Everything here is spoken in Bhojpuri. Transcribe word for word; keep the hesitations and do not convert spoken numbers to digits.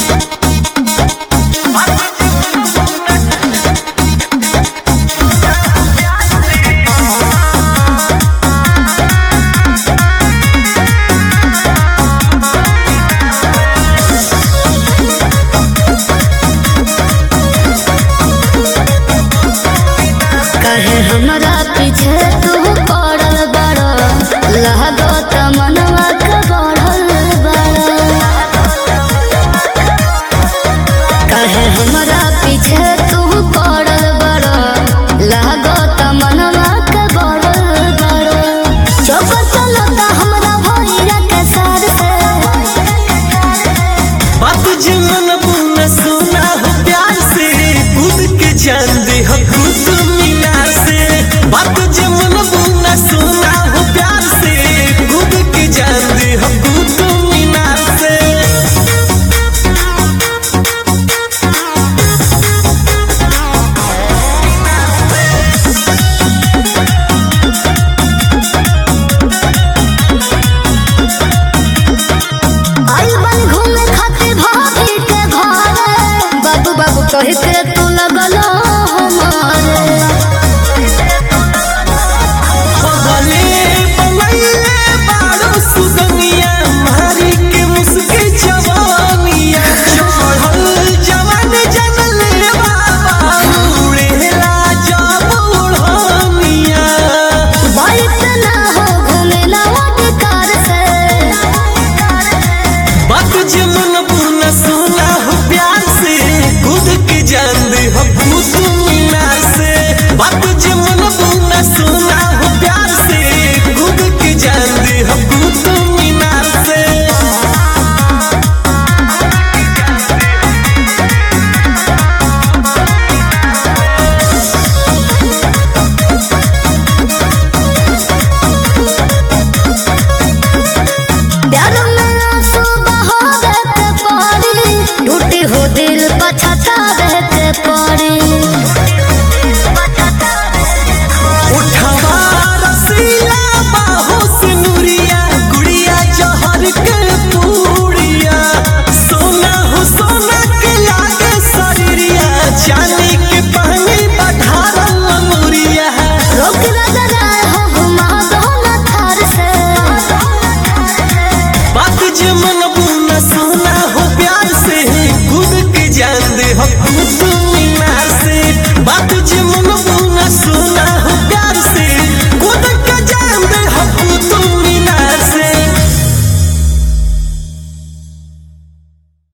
हमरा पीछे तू पड़ल बड़ा लागत मनवा के बढ़ल बड़ा काहे हमरा पीछे तू पड़ल बड़ा लागत मनवा के बढ़ल बड़ा जब चलता हमरा भैया के सार से बात जमन बुन सुना हो प्यार से कूद के जान दे हो कूद मीनार से बात जमन बुन सुना हो प्यार से कूद के जान दे हो कूद मीनार से आई बन घूमे खातिर भाभी के घर बाबू बाबू कह के तू लगल हमारे बगले बगले बारो सुगनिया मारी के मुस्के जवानिया चढ़ल जवान जनले बाबा उड़ेला जब उड़निया बाइक ना हो घूमे ना अधिकार से बात जमन बुन सुना हो प्यार से कूद के जान दे हो कूद मीनार से बात जमन बुन सुना हो प्यार से कूद के जान दे हो कूद मीनार से प्यार में आंसू बहावे के पड़ी टूटी हो दिल पछतावे के पड़ी